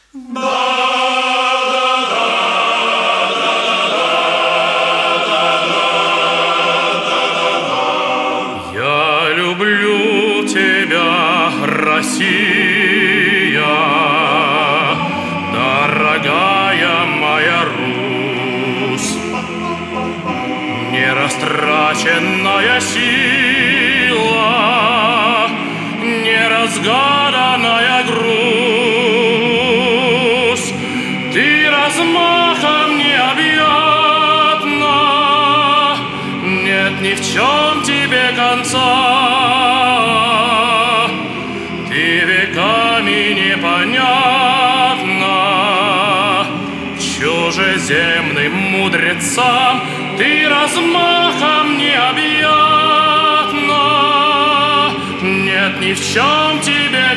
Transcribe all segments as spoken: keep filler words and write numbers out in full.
Я люблю тебя, Россия, дорогая моя Русь, нерастраченная сила, неразгаданная грусть. Ты размахом необъятна, нет ни в чем тебе конца. Ты веками непонятна чужеземным мудрецам. Ты размахом необъятна, нет ни в чем тебе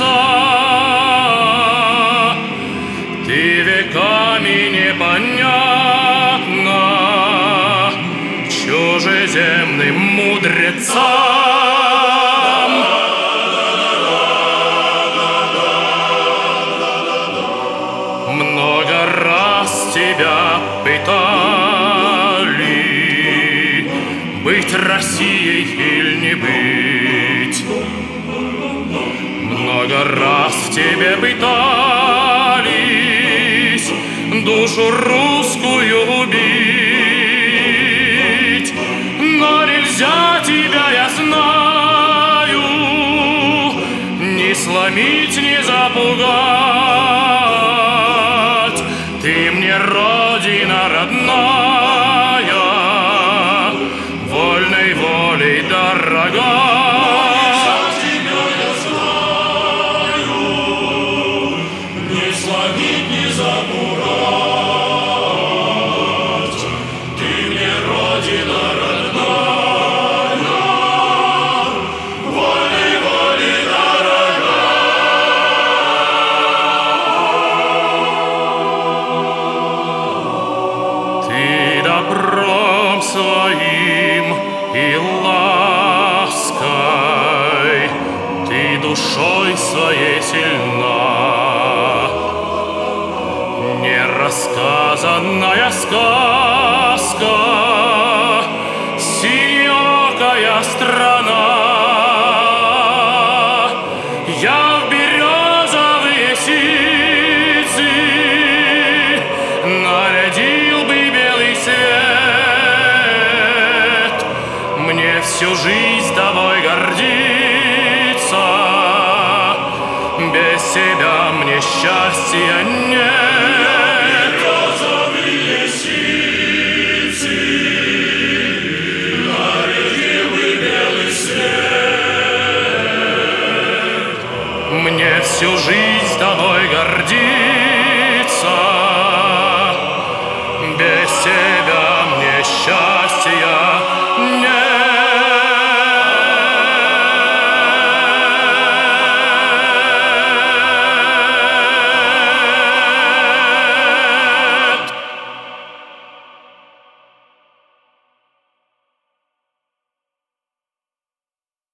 конца. Ты веками непонятна чужеземным мудрецам. Много раз тебя пытали, быть Россией или не быть. Много раз в тебе пытались душу русскую убить, но нельзя тебя, я знаю, ни сломить, ни запугать. Ты мне родина родная, вольной волей дорога. Добром своим и лаской ты душой своей сильна. Нерассказанная сказка, синеокая страна. Я в березовые сицы нарядил бы белый свет. Мне всю жизнь тобой гордиться, без тебя мне счастья нет. Березовые сицы нарядил бы белый свет. Мне всю жизнь тобой гордиться,